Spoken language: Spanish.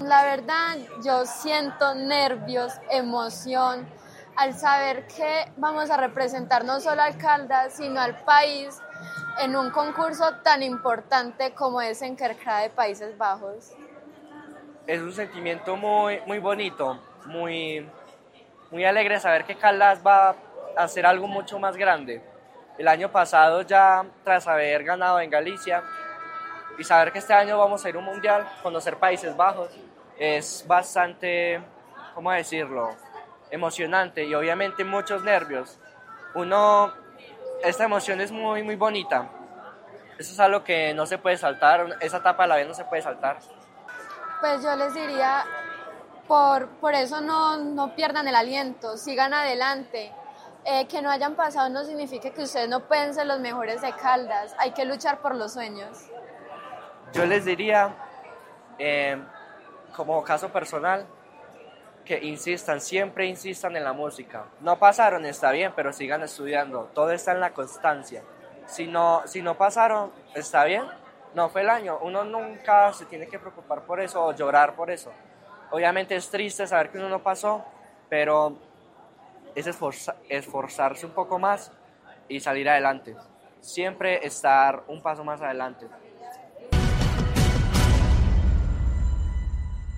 la verdad, yo siento nervios, emoción, al saber que vamos a representar no solo al Caldas, sino al país en un concurso tan importante como es en Kerkrade, Países Bajos. Es un sentimiento muy bonito, muy alegre saber que Caldas va a hacer algo mucho más grande. El año pasado ya, tras haber ganado en Galicia, y saber que este año vamos a ir a un mundial, conocer Países Bajos, es bastante, ¿cómo decirlo?, emocionante y obviamente muchos nervios. Esta emoción es muy bonita. Eso es algo que no se puede saltar, esa etapa a la vez no se puede saltar. Pues yo les diría, por eso no pierdan el aliento, sigan adelante. Que no hayan pasado no significa que ustedes no pueden ser los mejores de Caldas, hay que luchar por los sueños. Yo les diría, como caso personal, que insistan, siempre insistan en la música. No pasaron, está bien, pero sigan estudiando. Todo está en la constancia. Si no pasaron, está bien, no fue el año. Uno nunca se tiene que preocupar por eso o llorar por eso. Obviamente es triste saber que uno no pasó, pero es esforzarse un poco más y salir adelante. Siempre estar un paso más adelante.